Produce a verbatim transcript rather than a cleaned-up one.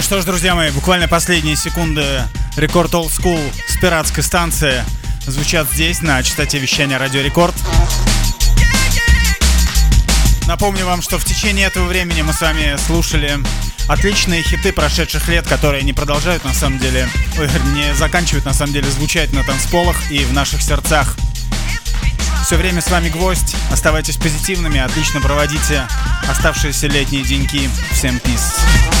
что ж, друзья мои, буквально последние секунды Рекорд Old School с пиратской станции звучат здесь, на частоте вещания Радио Рекорд. Напомню вам, что в течение этого времени мы с вами слушали отличные хиты прошедших лет, которые не продолжают на самом деле, не заканчивают на самом деле звучать на танцполах и в наших сердцах. Все время с вами Гвоздь. Оставайтесь позитивными, отлично проводите оставшиеся летние деньки. Всем peace.